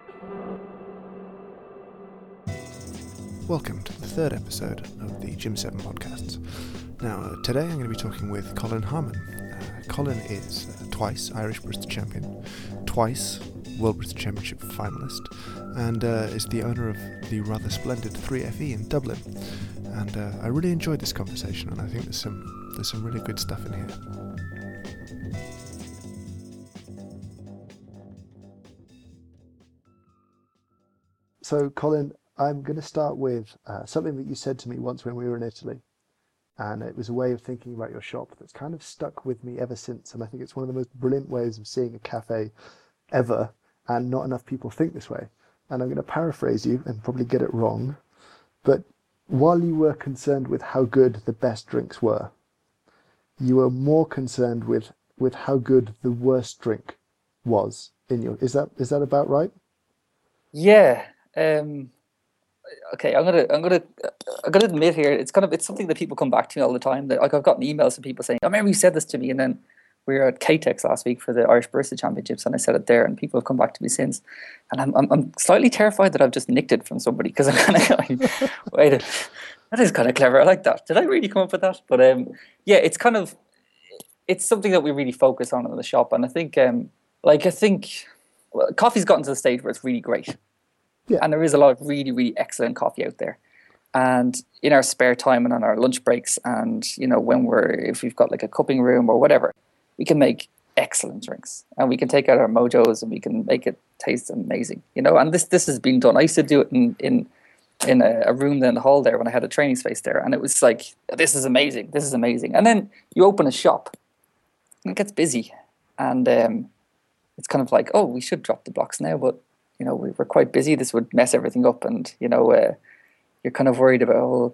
Welcome to the third episode of the Gym 7 podcasts. Now, today I'm going to be talking with Colin Harmon. Colin is twice Irish Barista Champion, twice World Barista Championship finalist, and is the owner of the rather splendid 3FE in Dublin. And I really enjoyed this conversation, and I think there's some really good stuff in here. So, Colin, I'm going to start with something that you said to me once when we were in Italy, and it was a way of thinking about your shop that's kind of stuck with me ever since, and I think it's one of the most brilliant ways of seeing a cafe ever, and not enough people think this way. And I'm going to paraphrase you and probably get it wrong, but while you were concerned with how good the best drinks were, you were more concerned with how good the worst drink was in your... Is that about right? Yeah. Okay, I'm gonna admit here, it's something that people come back to me all the time. That, like, I've gotten emails from people saying, "I remember you said this to me," and then we were at KTEX last week for the Irish Barista Championships, and I said it there, and people have come back to me since, and I'm slightly terrified that I've just nicked it from somebody, because I'm kind of going, "Wait, that is kind of clever. I like that. Did I really come up with that?" But yeah, it's something that we really focus on in the shop, and I think coffee's gotten to the stage where it's really great. Yeah. And there is a lot of really, really excellent coffee out there. And in our spare time and on our lunch breaks, and if we've got like a cupping room or whatever, we can make excellent drinks, and we can take out our mojos and we can make it taste amazing. And this has been done. I used to do it in a room in the hall there when I had a training space there, and it was like, this is amazing. And then you open a shop, and it gets busy, and it's kind of like, oh, we should drop the blocks now, but we're quite busy. This would mess everything up, and you're kind of worried about,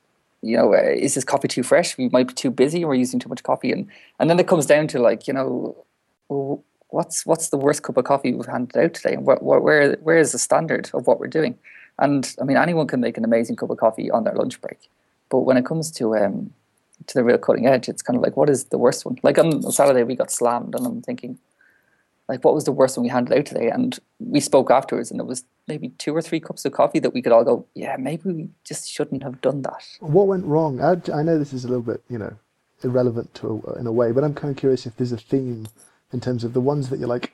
is this coffee too fresh? We might be too busy, or we're using too much coffee, and then it comes down to well, what's the worst cup of coffee we've handed out today, and where is the standard of what we're doing? And I mean, anyone can make an amazing cup of coffee on their lunch break, but when it comes to the real cutting edge, it's kind of like, what is the worst one? Like on Saturday we got slammed, and I'm thinking, like, what was the worst one we handed out today? And we spoke afterwards, and it was maybe 2 or 3 cups of coffee that we could all go, yeah, maybe we just shouldn't have done that. What went wrong? I know this is a little bit, irrelevant in a way, but I'm kind of curious if there's a theme in terms of the ones that you're like,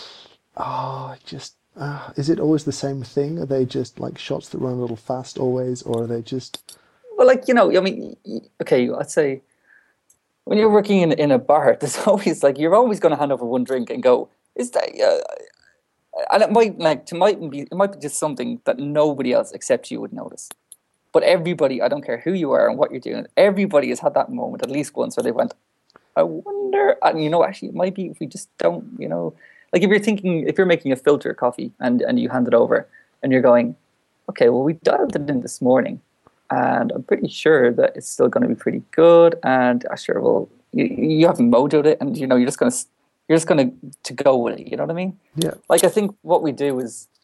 is it always the same thing? Are they just like shots that run a little fast always, or are they just... Well, okay, I'd say when you're working in a bar, there's always you're always going to hand over one drink and go, is that, and it might be just something that nobody else except you would notice. But everybody, I don't care who you are and what you're doing, everybody has had that moment at least once where they went, I wonder, and actually it might be if we just don't, like if you're making a filter coffee and you hand it over and you're going, okay, well, we dialed it in this morning, and I'm pretty sure that it's still going to be pretty good, and sure, well, you haven't mojoed it, and you're just going to go with it. You know what I mean? Yeah. Like, I think what we do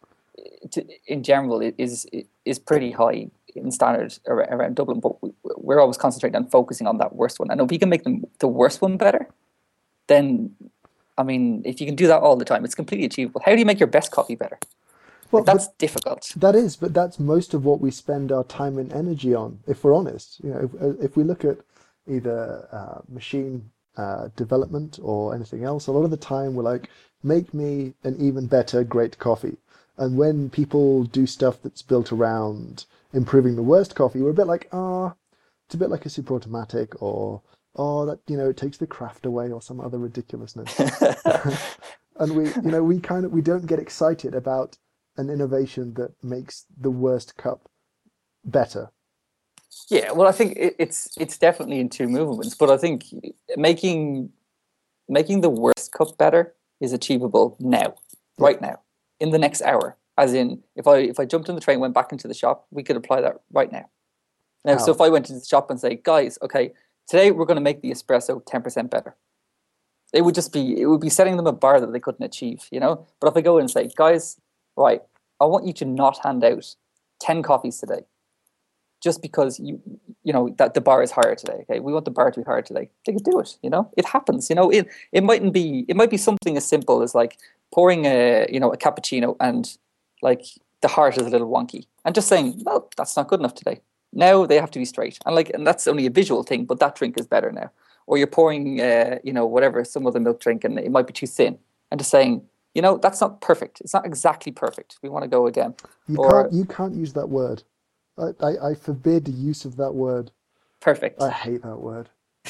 in general is pretty high in standard around Dublin, but we're always concentrating on focusing on that worst one. And if we can make the worst one better, then, I mean, if you can do that all the time, it's completely achievable. How do you make your best coffee better? Well, that's difficult. That is, but that's most of what we spend our time and energy on, if we're honest. If we look at either machine development or anything else, a lot of the time we're like, make me an even better great coffee. And when people do stuff that's built around improving the worst coffee, we're a bit like, it's a bit like a super automatic, or that it takes the craft away, or some other ridiculousness. And we don't get excited about an innovation that makes the worst cup better. Yeah, well, I think it's definitely in two movements, but I think making the worst cup better is achievable now, right now, in the next hour. As in, if I jumped on the train, went back into the shop, we could apply that right now. Now, so if I went to the shop and say, guys, okay, today we're going to make the espresso 10% better, it would be setting them a bar that they couldn't achieve, But if I go in and say, guys, right, I want you to not hand out 10 coffees today, just because that the bar is higher today. Okay, we want the bar to be higher today. They could do it. It happens. It might be something as simple as like pouring a cappuccino and like the heart is a little wonky, and just saying, well, that's not good enough today. Now they have to be straight, and that's only a visual thing, but that drink is better now. Or you're pouring, whatever, some other milk drink, and it might be too thin, and just saying, that's not perfect. It's not exactly perfect. We want to go again. You can't use that word. I forbid the use of that word. Perfect. I hate that word.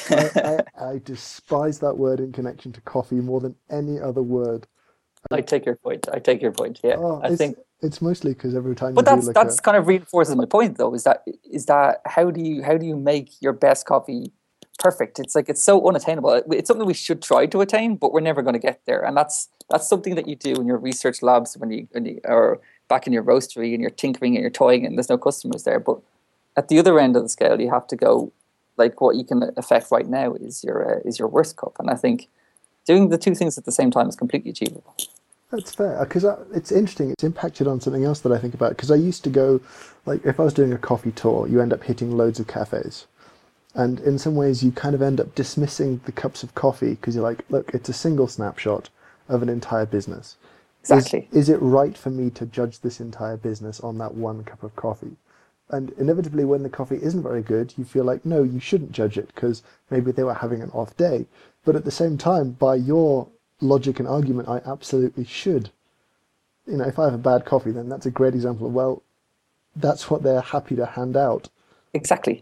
I despise that word in connection to coffee more than any other word. I take your point. Yeah, I think it's mostly because every time. But that's kind of reinforces my point, though. Is that how do you make your best coffee perfect? It's like it's so unattainable. It's something we should try to attain, but we're never going to get there. And that's something that you do in your research labs when you or back in your roastery and you're tinkering and you're toying and there's no customers there. But at the other end of the scale, you have to go. Like what you can affect right now is your worst cup, and I think doing the two things at the same time is completely achievable. That's fair, because it's interesting. It's impacted on something else that I think about. Because I used to go, like, if I was doing a coffee tour, you end up hitting loads of cafes. And in some ways, you kind of end up dismissing the cups of coffee because you're like, look, it's a single snapshot of an entire business. Exactly. Is it right for me to judge this entire business on that one cup of coffee? And inevitably, when the coffee isn't very good, you feel like, no, you shouldn't judge it because maybe they were having an off day. But at the same time, by your logic and argument, I absolutely should. If I have a bad coffee, then that's a great example of, well, that's what they're happy to hand out. Exactly.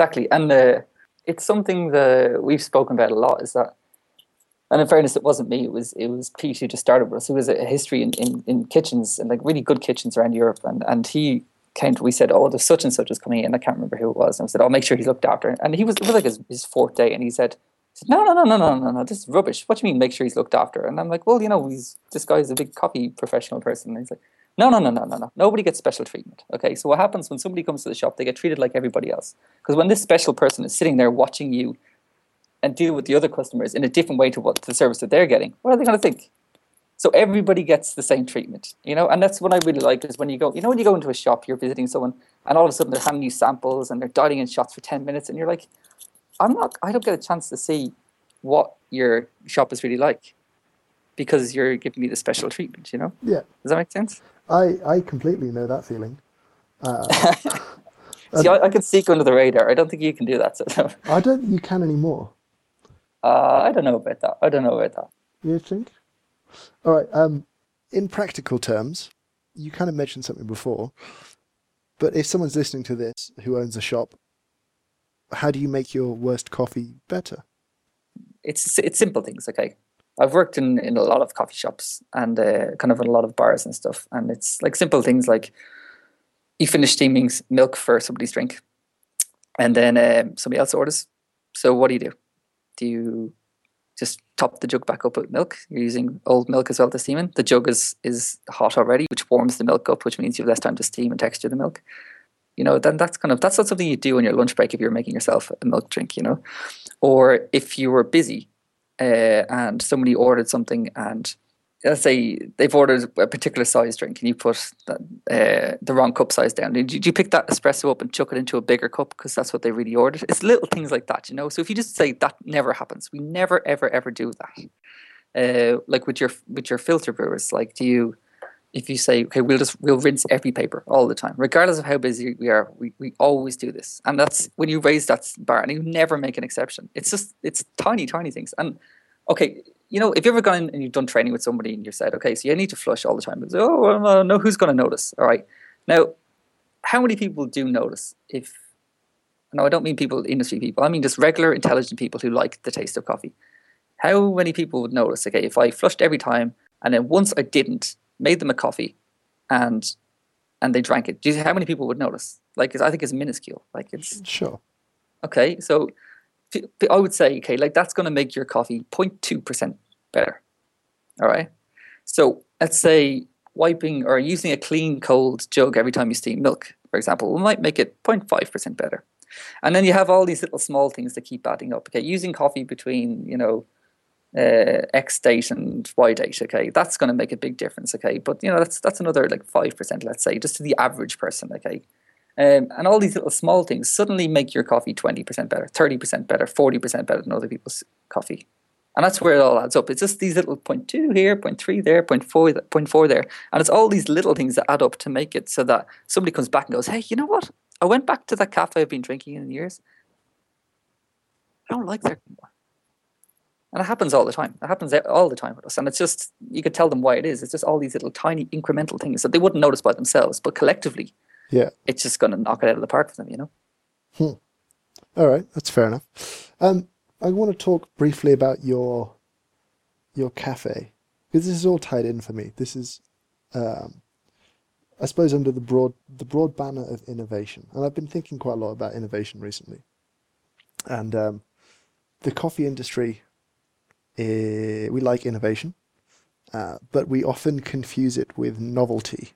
And it's something that we've spoken about a lot, is that, and in fairness, it wasn't me, it was Pete who just started with us, who has a history in kitchens, and like really good kitchens around Europe, and he came to, we said, oh, there's such and such is coming in, I can't remember who it was, and I said, oh, make sure he's looked after, and it was like his fourth day, and he said, no, this is rubbish. What do you mean make sure he's looked after? And I'm like, well, this guy's a big coffee professional person. And he's like, no. Nobody gets special treatment. Okay, so what happens when somebody comes to the shop, they get treated like everybody else. Because when this special person is sitting there watching you and deal with the other customers in a different way to what the service that they're getting, what are they going to think? So everybody gets the same treatment, and that's what I really like is when you go, when you go into a shop, you're visiting someone and all of a sudden they're handing you samples and they're dialing in shots for 10 minutes and you're like, I don't get a chance to see what your shop is really like because you're giving me the special treatment, Yeah. Does that make sense? I completely know that feeling. See, I can sneak under the radar. I don't think you can do that. So. I don't think you can anymore. I don't know about that. You think? All right. In practical terms, you kind of mentioned something before, but if someone's listening to this who owns a shop, how do you make your worst coffee better? It's simple things, okay? I've worked in a lot of coffee shops and kind of in a lot of bars and stuff, and it's like simple things like you finish steaming milk for somebody's drink, and then somebody else orders. So what do? Do you just top the jug back up with milk? You're using old milk as well to steam in. The jug is hot already, which warms the milk up, which means you have less time to steam and texture the milk. Then that's not something you do on your lunch break if you're making yourself a milk drink, Or if you were busy and somebody ordered something and let's say they've ordered a particular size drink and you put the wrong cup size down. Did you pick that espresso up and chuck it into a bigger cup because that's what they really ordered? It's little things like that, So if you just say that never happens, we never, ever, ever do that. Like with your filter brewers, like if you say, okay, we'll rinse every paper all the time, regardless of how busy we are, we always do this. And that's when you raise that bar and you never make an exception. It's tiny, tiny things. And okay, if you've ever gone in and you've done training with somebody and you said, okay, so you need to flush all the time. It's, oh, well, no, who's going to notice? All right. Now, how many people do notice no, I don't mean industry people. I mean just regular, intelligent people who like the taste of coffee. How many people would notice, okay, if I flushed every time and then once I didn't, made them a coffee and they drank it. Do you see how many people would notice? Like, I think it's minuscule. Like it's sure. Okay, so I would say, okay, like that's going to make your coffee 0.2% better. All right. So let's say wiping or using a clean cold jug every time you steam milk, for example, might make it 0.5% better. And then you have all these little small things that keep adding up. Okay, using coffee between X date and Y date, okay, that's going to make a big difference, okay, but that's another like 5%, let's say, just to the average person, okay, and all these little small things suddenly make your coffee 20% better, 30% better, 40% better than other people's coffee. And that's where it all adds up. It's just these little point 0.2 here, point 0.3 there, point 4 there. And it's all these little things that add up to make it so that somebody comes back and goes, hey, you know what? I went back to that cafe I've been drinking in years. I don't like that anymore. And it happens all the time. It happens all the time with us. And it's just, you could tell them why it is. It's just all these little tiny incremental things that they wouldn't notice by themselves. But collectively, it's just going to knock it out of the park for them, you know? All right, that's fair enough. I want to talk briefly about your cafe, because this is all tied in for me. This is, I suppose, under the broad banner of innovation. And I've been thinking quite a lot about innovation recently. And the coffee industry, we like innovation, but we often confuse it with novelty.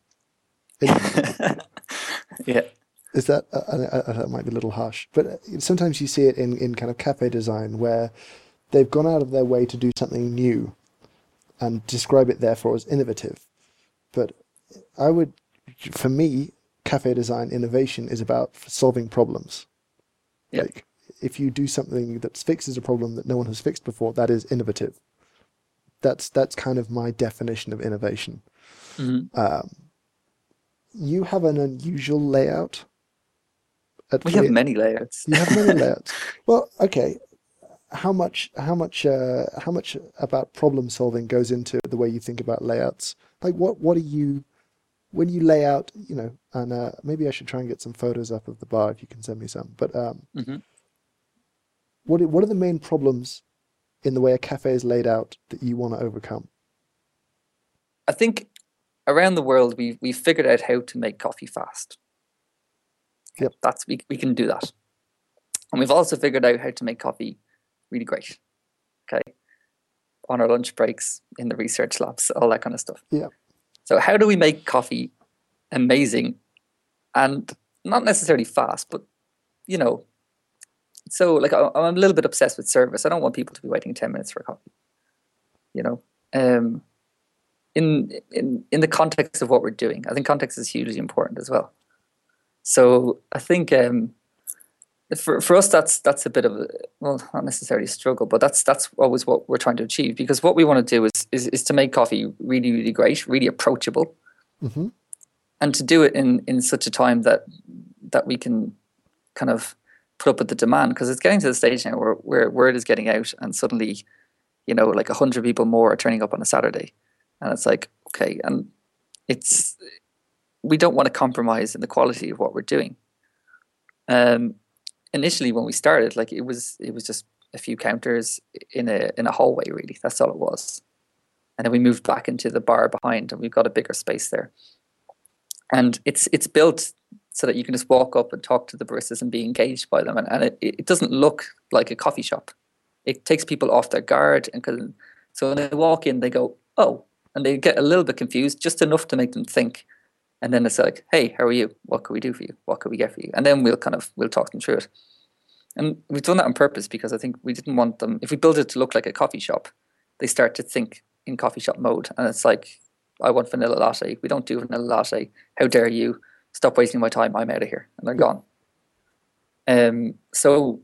Yeah. Is that, that might be a little harsh, but sometimes you see it in kind of cafe design where they've gone out of their way to do something new and describe it therefore as innovative. But for me, cafe design innovation is about solving problems. Yeah. Like, if you do something that fixes a problem that no one has fixed before, that is innovative. That's kind of my definition of innovation. Mm-hmm. You have an unusual layout. We have many layouts. You have many layouts. Well, okay. How much about problem solving goes into the way you think about layouts? Like, what are you, when you lay out, you know, and maybe I should try and get some photos up of the bar if you can send me some. But what are the main problems in the way a cafe is laid out that you want to overcome? I think around the world we figured out how to make coffee fast. Yep. We can do that. And we've also figured out how to make coffee really great. Okay. On our lunch breaks, in the research labs, all that kind of stuff. Yeah. So how do we make coffee amazing and not necessarily fast, but, you know, so like I'm a little bit obsessed with service. I don't want people to be waiting 10 minutes for coffee, you know. In the context of what we're doing, I think context is hugely important as well. So I think for us that's a bit of a, well, not necessarily a struggle, but that's always what we're trying to achieve, because what we want to do is to make coffee really, really great, really approachable, and to do it in such a time that we can kind of put up with the demand, because it's getting to the stage now where word is getting out and suddenly, you know, like 100 people more are turning up on a Saturday, and it's like, okay, and we don't want to compromise in the quality of what we're doing. Initially, when we started, like it was just a few counters in a hallway. Really, that's all it was. And then we moved back into the bar behind, and we've got a bigger space there. And it's built so that you can just walk up and talk to the baristas and be engaged by them. And it doesn't look like a coffee shop. It takes people off their guard, and so when they walk in, they go, oh, and they get a little bit confused, just enough to make them think. And then it's like, hey, how are you? What can we do for you? What can we get for you? And then we'll talk them through it. And we've done that on purpose because I think we didn't want them, if we build it to look like a coffee shop, they start to think in coffee shop mode. And it's like, I want vanilla latte. We don't do vanilla latte. How dare you? Stop wasting my time. I'm out of here. And they're gone. So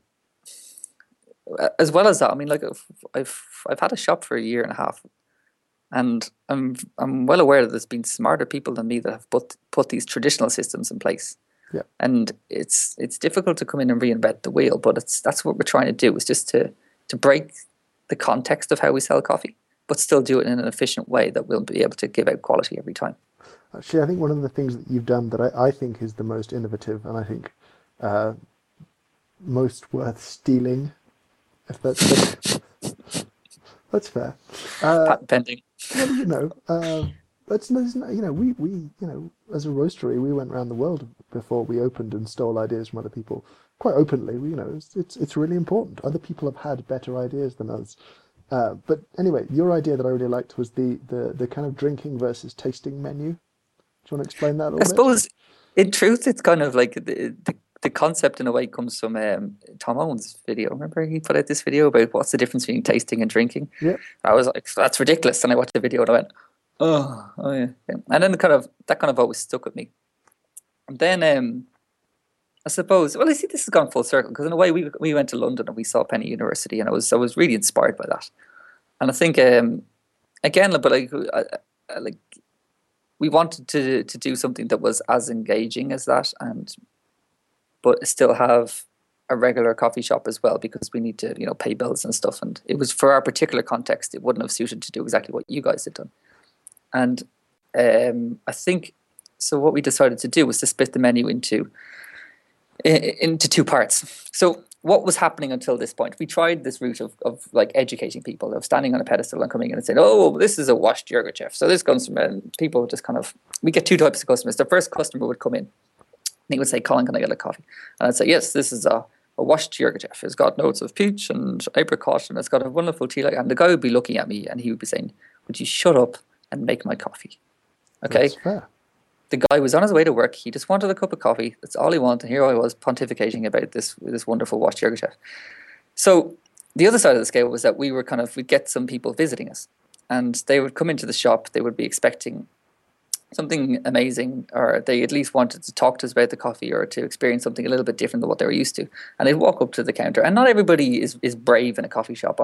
as well as that, I mean, like I've had a shop for 1.5 years. And I'm well aware that there's been smarter people than me that have put these traditional systems in place. Yeah. And it's difficult to come in and reinvent the wheel, but that's what we're trying to do, is just to break the context of how we sell coffee, but still do it in an efficient way that we'll be able to give out quality every time. Actually, I think one of the things that you've done that I think is the most innovative, and I think most worth stealing, if that's fair. Patent pending. Well, you know, that's, you know, we you know, as a roastery, we went around the world before we opened and stole ideas from other people quite openly. You know, it's really important. Other people have had better ideas than us. But anyway, your idea that I really liked was the kind of drinking versus tasting menu. Do you want to explain that a little bit? I suppose, in truth, it's kind of like the concept in a way comes from Tom Owens' video. Remember, he put out this video about what's the difference between tasting and drinking. Yeah. I was like, that's ridiculous. And I watched the video and I went, oh yeah. And then that kind of always stuck with me. And then I suppose, well, I see this has gone full circle, because in a way we went to London and we saw Penny University, and I was really inspired by that. And I think again, but like we wanted to do something that was as engaging as that, and but still have a regular coffee shop as well, because we need to, pay bills and stuff. And it was, for our particular context, it wouldn't have suited to do exactly what you guys had done. And I think, so what we decided to do was to split the menu into two parts. So what was happening until this point? We tried this route of like educating people, of standing on a pedestal and coming in and saying, oh, well, this is a washed Yirgacheffe. So this comes from, people just kind of, we get two types of customers. The first customer would come in, and he would say, Colin, can I get a coffee? And I'd say, yes, this is a washed Yirgacheffe. It's got notes of peach and apricot, and it's got a wonderful tea. And the guy would be looking at me and he would be saying, would you shut up and make my coffee? Okay. That's fair. The guy was on his way to work. He just wanted a cup of coffee. That's all he wanted. And here I was pontificating about this wonderful washed Yirgacheffe. So the other side of the scale was that we'd get some people visiting us, and they would come into the shop. They would be expecting something amazing, or they at least wanted to talk to us about the coffee, or to experience something a little bit different than what they were used to. And they'd walk up to the counter, and not everybody is brave in a coffee shop.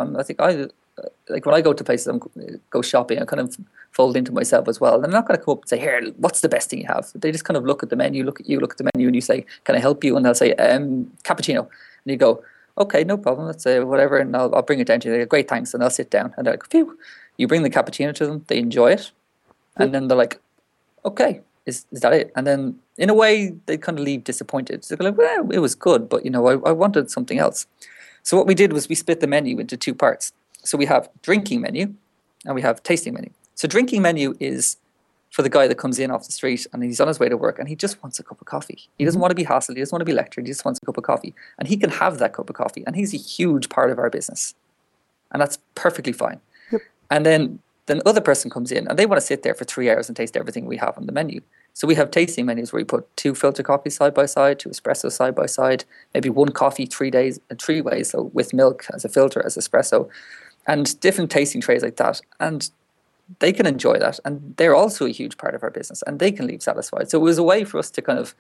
Like when I go to places, go shopping, I kind of fold into myself as well. And I'm not going to come up and say, here, what's the best thing you have? They just kind of look at the menu, look at you, look at the menu, and you say, can I help you? And they'll say, cappuccino. And you go, okay, no problem. Let's say whatever, and I'll bring it down to you. They go, great, thanks. And they'll sit down, and they're like, phew. You bring the cappuccino to them, they enjoy it, and then they're like, okay, is that it? And then in a way, they kind of leave disappointed. So they're like, well, it was good, but I wanted something else. So what we did was we split the menu into two parts. So we have drinking menu and we have tasting menu. So drinking menu is for the guy that comes in off the street and he's on his way to work and he just wants a cup of coffee. He doesn't want to be hassled. He doesn't want to be lectured. He just wants a cup of coffee. And he can have that cup of coffee. And he's a huge part of our business. And that's perfectly fine. Yep. And then the other person comes in and they want to sit there for 3 hours and taste everything we have on the menu. So we have tasting menus where we put 2 filter coffees side by side, 2 espresso side by side, maybe 1 coffee 3 ways, so with milk as a filter, as espresso, and different tasting trays like that. And they can enjoy that, and they're also a huge part of our business, and they can leave satisfied. So it was a way for us to kind of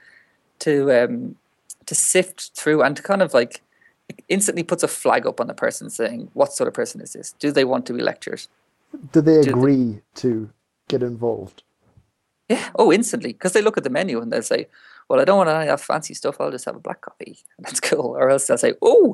to sift through and to kind of like instantly puts a flag up on the person saying, what sort of person is this? Do they want to be lectured? Do they agree to get involved? Yeah, instantly, because they look at the menu and they'll say, well, I don't want to have fancy stuff, I'll just have a black coffee. That's cool. Or else they'll say,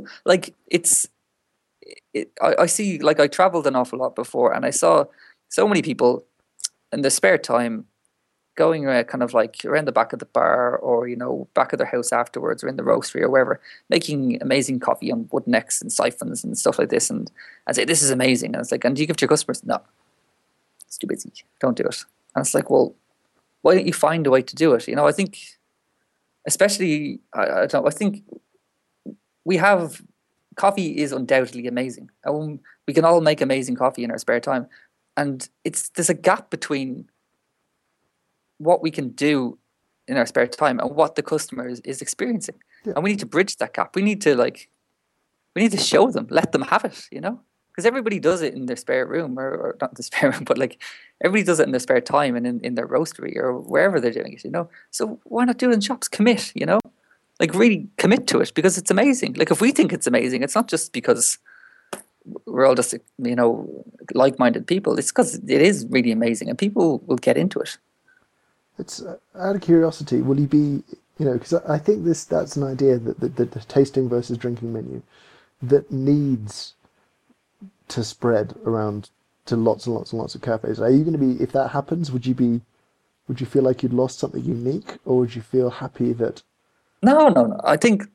I see, like, I traveled an awful lot before, and I saw so many people in their spare time going kind of like around the back of the bar, or back of their house afterwards, or in the roastery or wherever, making amazing coffee on wood necks and siphons and stuff like this. And I say, this is amazing. And it's like, and do you give it to your customers? No, it's too busy, don't do it. And it's like, well, why don't you find a way to do it? I think, especially, I think we have, coffee is undoubtedly amazing. We can all make amazing coffee in our spare time. And there's a gap between what we can do in our spare time and what the customer is experiencing. Yeah. And we need to bridge that gap. We need to show them, let them have it, because everybody does it in their spare room, or not the spare room, but like everybody does it in their spare time and in their roastery or wherever they're doing it, So why not do it in shops? Commit, like really commit to it, because it's amazing. Like if we think it's amazing, it's not just because we're all just, like-minded people. It's because it is really amazing and people will get into it. It's out of curiosity, will you be, because I think that's an idea that the tasting versus drinking menu that needs to spread around to lots and lots and lots of cafes. Are you going to be, if that happens, would you feel like you'd lost something unique, or would you feel happy that? No. I think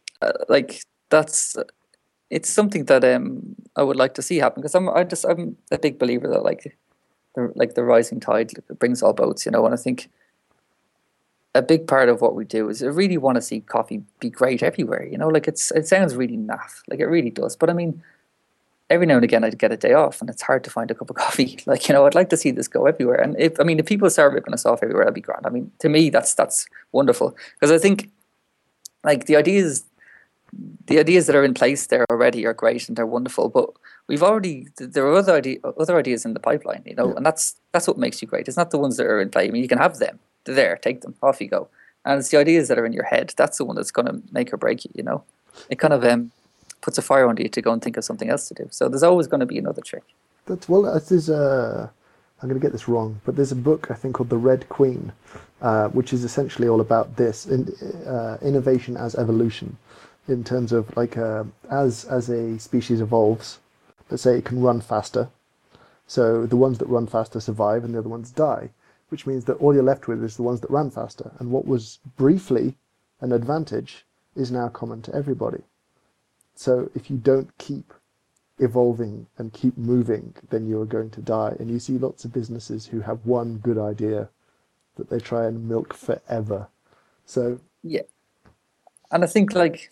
it's something that I would like to see happen, because I'm a big believer that the rising tide brings all boats, and I think a big part of what we do is I really want to see coffee be great everywhere, it sounds really naff, like it really does, but I mean, every now and again I'd get a day off and it's hard to find a cup of coffee. I'd like to see this go everywhere. And if people start ripping us off everywhere, that'd be grand. To me, that's wonderful, because I think like the ideas that are in place there already are great and they're wonderful, but there are other ideas in the pipeline, Yeah. And that's what makes you great. It's not the ones that are in play. You can have them. They're there, take them, off you go. And it's the ideas that are in your head. That's the one that's going to make or break you, It kind of puts a fire under you to go and think of something else to do. So there's always going to be another trick. That's well. There's a. I'm going to get this wrong, but there's a book I think called The Red Queen, which is essentially all about this innovation as evolution, in terms of like as a species evolves. Let's say it can run faster, so the ones that run faster survive, and the other ones die, which means that all you're left with is the ones that ran faster, and what was briefly an advantage is now common to everybody. So if you don't keep evolving and keep moving, then you're going to die. And you see lots of businesses who have one good idea that they try and milk forever. So Yeah, and I think like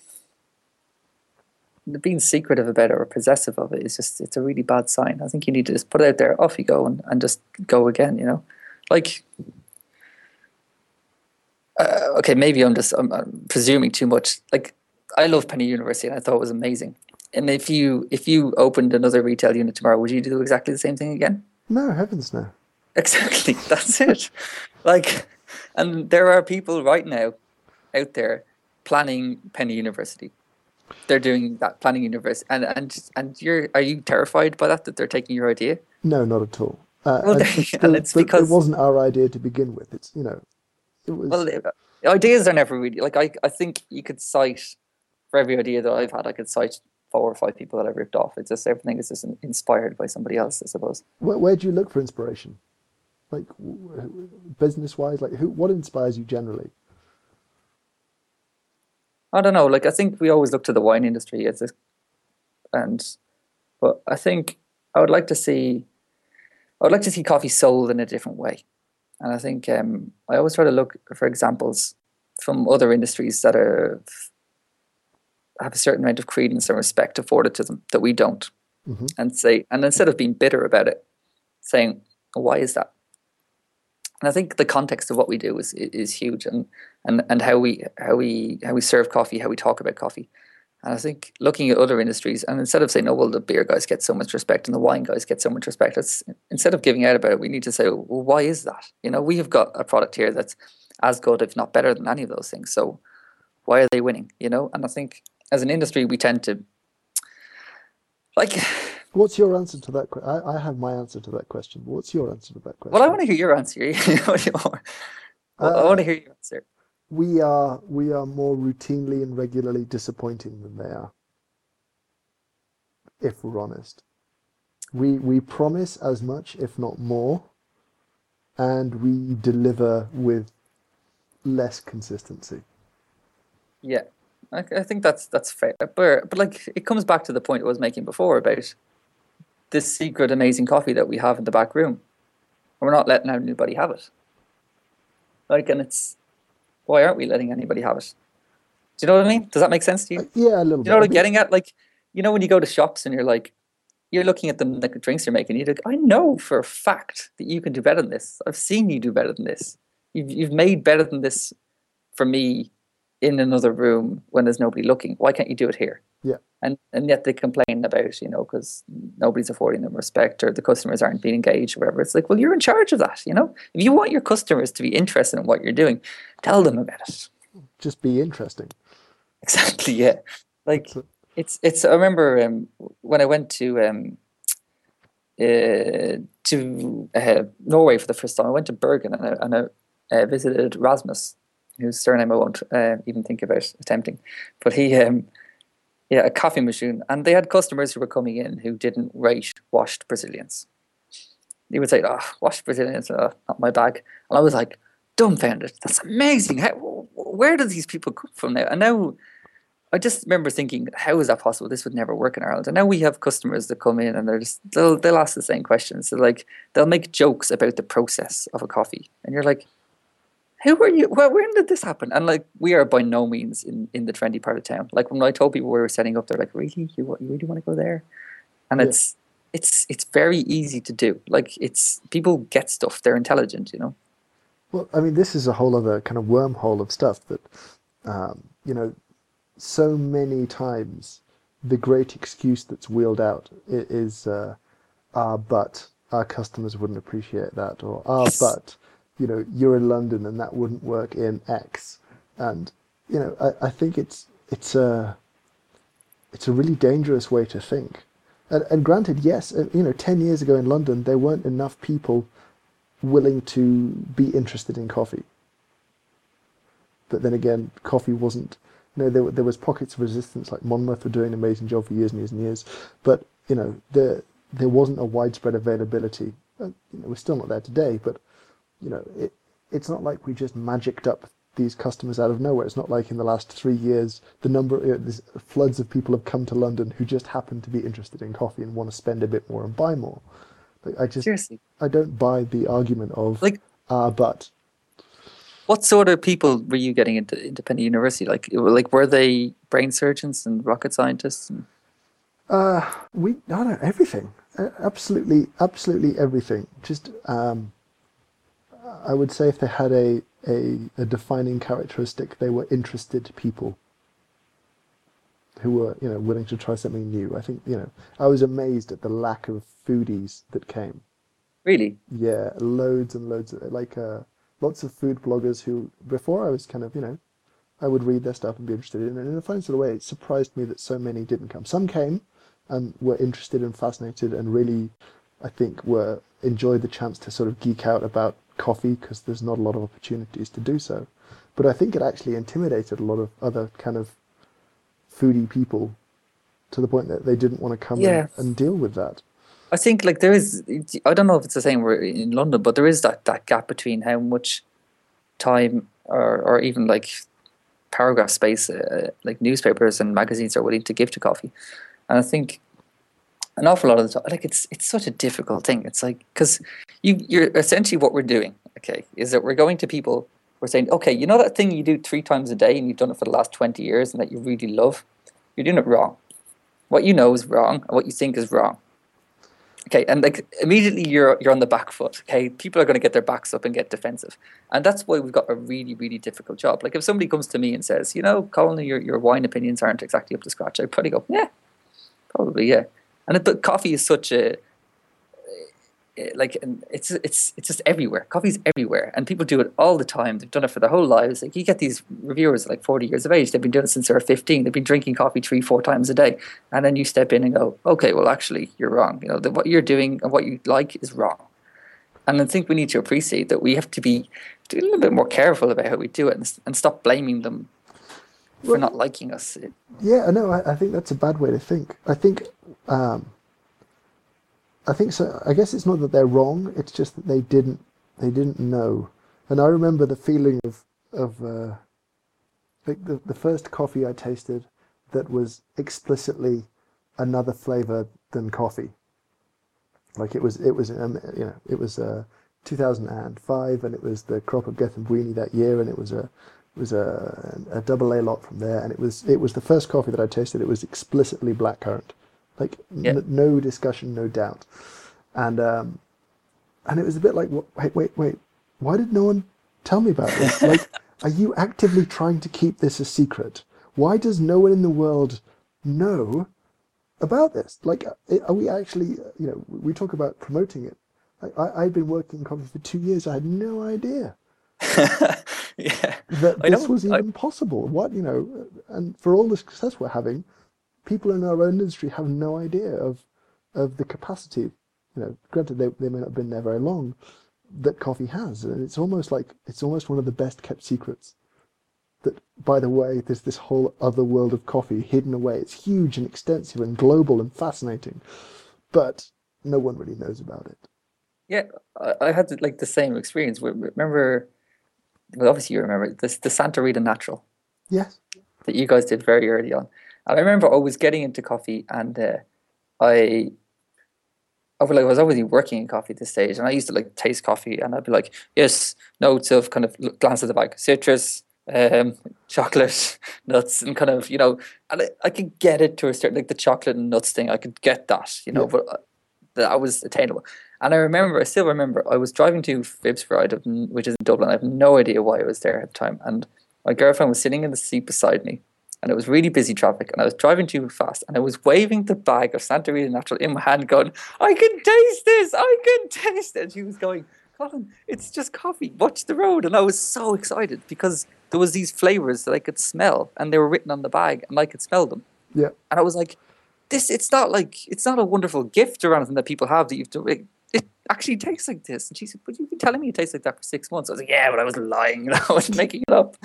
being secretive about it or possessive of it is just it's a really bad sign. I think you need to just put it out there, off you go, and just go again. Like okay, maybe I'm presuming too much. Like I love Penny University and I thought it was amazing. And if you opened another retail unit tomorrow, would you do exactly the same thing again? no, heavens no. Exactly, that's it. Like, and there are people right now out there planning Penny University. They're doing that planning university, and are you terrified by that they're taking your idea? No, not at all. Well, and it's It because wasn't our idea to begin with. It's it well, was. ideas are never really like I think you could cite for every idea that I've had, I could cite 4 or 5 people that I've ripped off. It's just everything is just inspired by somebody else, I suppose. Where do you look for inspiration? Like business wise, like what inspires you generally? I don't know. Like I think we always look to the wine industry as this, and but I think I would like to see I would like to see coffee sold in a different way. And I think I always try to look for examples from other industries that have a certain amount of credence and respect afforded to them that we don't, Hmm. and instead of being bitter about it, saying, why is that? And I think the context of what we do is huge, and how we serve coffee, how we talk about coffee. And I think looking at other industries, and instead of saying, "Oh, well, the beer guys get so much respect and the wine guys get so much respect," instead of giving out about it, we need to say, "Well, why is that?" We have got a product here that's as good, if not better, than any of those things. So why are they winning? And I think as an industry, we tend to like. What's your answer to that question? I have my answer to that question. What's your answer to that Well, I question? want to hear your answer. Well, I want Uh, to hear your answer. we are more routinely and regularly disappointing than they are, if we're honest. We promise as much, if not more, and we deliver with less consistency. Yeah, I think that's fair. But like it comes back to the point I was making before about this secret amazing coffee that we have in the back room. And we're not letting anybody have it. Like, and it's why aren't we letting anybody have it? Do you know what I mean? Does that make sense to you? Yeah, a little Do you know bit. what I I'm mean, getting at? Like, when you go to shops and you're looking at them like the drinks you're making, you're like, I know for a fact that you can do better than this. I've seen you do better than this. You've made better than this for me in another room when there's nobody looking. Why can't you do it here? yeah. And yet they complain about, because nobody's affording them respect or the customers aren't being engaged or whatever. It's like, well, you're in charge of that. If you want your customers to be interested in what you're doing, tell them about it. Just be interesting. Exactly, yeah. That's Like it. it's. I remember when I went to Norway for the first time. I went to Bergen and I visited Rasmus, whose surname I won't even think about attempting, but he yeah, a coffee machine, and they had customers who were coming in who didn't rate washed Brazilians. He would say, "Oh, washed Brazilians, not my bag," and I was like, dumbfounded. That's amazing. Where do these people come from now? And now I just remember thinking, how is that possible? This would never work in Ireland. And now we have customers that come in and they'll ask the same questions. So like they'll make jokes about the process of a coffee, and you're like, who are you? Well, when did this happen? And like, we are by no means in the trendy part of town. Like when I told people we were setting up, they're like, really? You really want to go there? And Yeah. it's very easy to do. Like people get stuff. They're intelligent. Well, I mean, this is a whole other kind of wormhole of stuff that, um, you know, so many times the great excuse that's wheeled out is, but our customers wouldn't appreciate that, or Yes. but you're in London and that wouldn't work in X, and I think it's a really dangerous way to think, And granted, yes, 10 years ago in London, there weren't enough people willing to be interested in coffee. But then again, coffee wasn't. There was pockets of resistance, like Monmouth were doing an amazing job for years and years and years. But there wasn't a widespread availability. We're still not there today, but it's not like we just magicked up these customers out of nowhere. It's not like in the last 3 years the this floods of people have come to London who just happen to be interested in coffee and want to spend a bit more and buy more. Like, Seriously. I don't buy the argument of Like, but what sort of people were you getting into independent university? Like were they brain surgeons and rocket scientists? And... I don't know, everything. Absolutely everything. Just I would say if they had a defining characteristic, they were interested people who were willing to try something new. I think I was amazed at the lack of foodies that came. Really? Yeah, loads and loads of lots of food bloggers who before I was kind of I would read their stuff and be interested in it. And in a funny sort of way, it surprised me that so many didn't come. Some came and were interested and fascinated and really, I think, enjoyed the chance to sort of geek out about coffee because there's not a lot of opportunities to do so. But I think it actually intimidated a lot of other kind of foodie people to the point that they didn't want to come and deal with that. I think like there is, I don't know if it's the same in London, but there is that gap between how much time or even like paragraph space like newspapers and magazines are willing to give to coffee. And I think an awful lot of the time, like it's such a difficult thing. It's like, because you're essentially what we're doing, okay, is that we're going to people, we're saying, okay, you know that thing you do 3 times a day and you've done it for the last 20 years and that you really love, you're doing it wrong. What you know is wrong and what you think is wrong. Okay, and like immediately you're on the back foot. Okay, people are going to get their backs up and get defensive, and that's why we've got a really, really difficult job. Like if somebody comes to me and says, Colin, your wine opinions aren't exactly up to scratch, I'd probably go, yeah, probably, yeah. But coffee is such a it's just everywhere. Coffee's everywhere, and people do it all the time. They've done it for their whole lives. Like you get these reviewers like 40 years of age. They've been doing it since they were 15. They've been drinking coffee 3-4 times a day, and then you step in and go, okay, well actually you're wrong. What you're doing and what you like is wrong. And I think we need to appreciate that we have to be a little bit more careful about how we do it and stop blaming them for not liking us. Yeah, no, I think that's a bad way to think. I think so. I guess it's not that they're wrong. It's just that they didn't know. And I remember the feeling of like the first coffee I tasted that was explicitly another flavor than coffee. Like it was 2005, and it was the crop of Gethin that year, and it was a double A lot from there, and it was the first coffee that I tasted. It was explicitly blackcurrant. Like no discussion, no doubt, and it was a bit like, wait, why did no one tell me about this? Like, are you actively trying to keep this a secret? Why does no one in the world know about this? Like, are we actually, we talk about promoting it. I've been working in coffee for 2 years. I had no idea that this was even possible. What, and for all the success we're having, people in our own industry have no idea of the capacity, granted they may not have been there very long, that coffee has. And it's almost one of the best kept secrets. That, by the way, there's this whole other world of coffee hidden away. It's huge and extensive and global and fascinating, but no one really knows about it. Yeah, I had the same experience. Remember, well, obviously you remember the Santa Rita Natural. Yes. That you guys did very early on. And I remember I was getting into coffee, and I was already working in coffee at this stage, and I used to taste coffee, and I'd be like, yes, notes of kind of glance at the bag, citrus, chocolate, nuts, and kind of and I could get it to a certain the chocolate and nuts thing. I could get that, but that was attainable. And I still remember, I was driving to Phibsborough, which is in Dublin. I have no idea why I was there at the time, and my girlfriend was sitting in the seat beside me. And it was really busy traffic, and I was driving too fast, and I was waving the bag of Santa Rita Natural in my hand going, I can taste this, I can taste it. And she was going, Colin, it's just coffee, watch the road. And I was so excited because there was these flavors that I could smell, and they were written on the bag, and I could smell them. Yeah. And I was like, it's not a wonderful gift or anything that people have that you've done. It actually tastes like this. And she said, but you've been telling me it tastes like that for 6 months. I was like, yeah, but I was lying. I was making it up.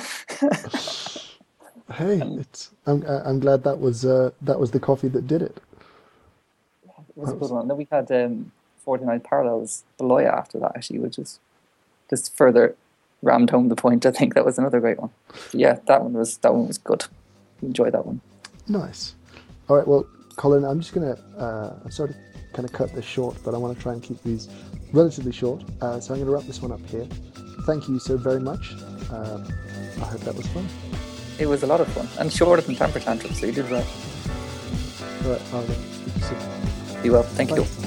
Hey, I'm glad that was the coffee that did it. It was a good one. And then we had 49 Parallels Beloya after that, actually, which is just further rammed home the point. I think that was another great one. But yeah, that one was good. Enjoyed that one. Nice. All right, well, Colin, I'm just gonna I'm sorry to kind of cut this short, but I want to try and keep these relatively short. So I'm going to wrap this one up here. Thank you so very much. I hope that was fun. It was a lot of fun and shorter than Temper Tantrum, so you did well. All right, I'll speak to you soon. Be well. Thank Bye. you.